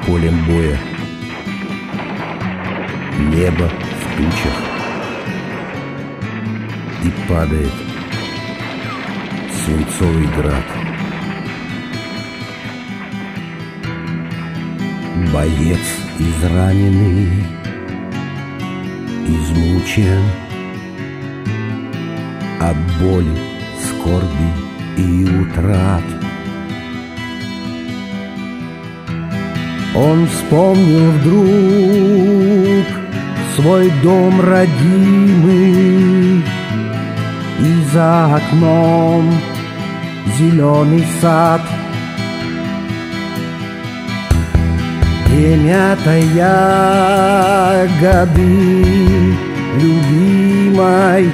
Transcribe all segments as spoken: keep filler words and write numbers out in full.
полем боя. Небо в тучах, и падает свинцовый град. Боец израненный, измучен от боли, скорби и утрат. Он вспомнил вдруг свой дом родимый, и за окном зеленый сад. Где мятой ягоды любимой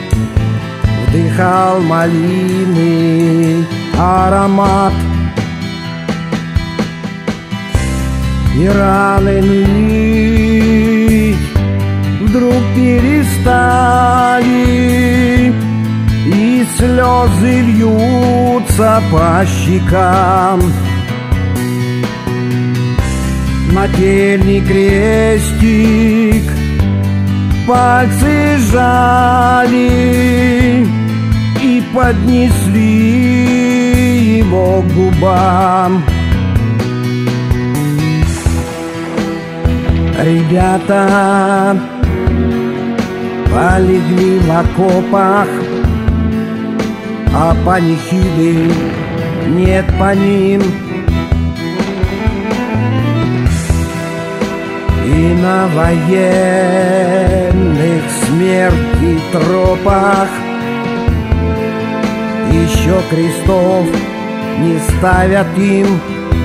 вдыхал малины аромат. И раны ныть вдруг перестали, и слезы льются по щекам. Нательный крестик пальцы сжали и поднесли его к губам. Ребята полегли в окопах, а панихиды нет по ним. И на военных смерти тропах еще крестов не ставят им.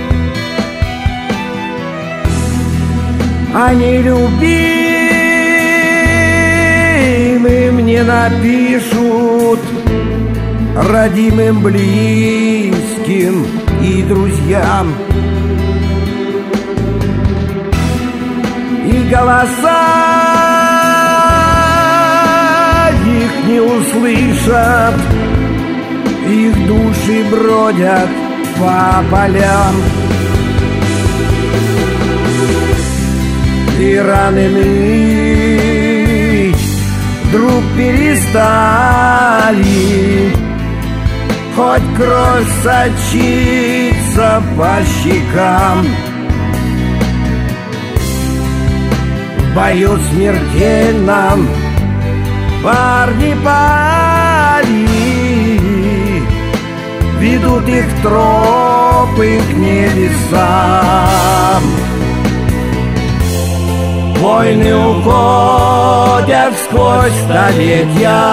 Они любимым не напишут, родимым, близким и друзьям. И голоса их не услышат, их души бродят по полям. И раны ныть вдруг перестали, хоть кровь сочится по щекам. В бою смертельном парни пали, ведут их тропы к небесам. Войны уходят сквозь столетия,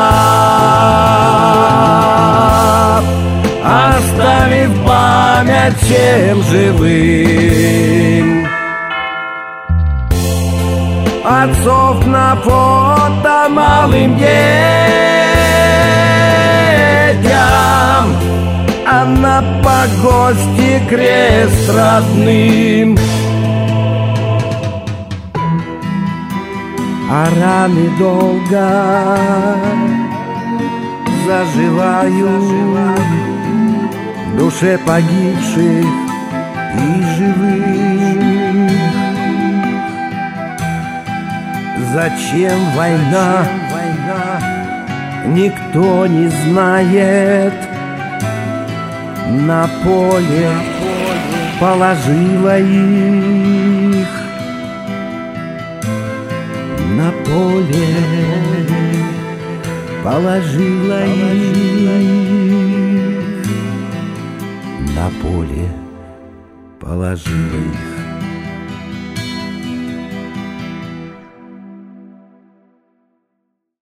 оставив память всем живым. Отцов на фото малым детям, а на погосте крест родным. А раны долго заживают в душе погибших и живых. Зачем война, никто не знает. На поле положила их. На поле положила их. На поле положила их.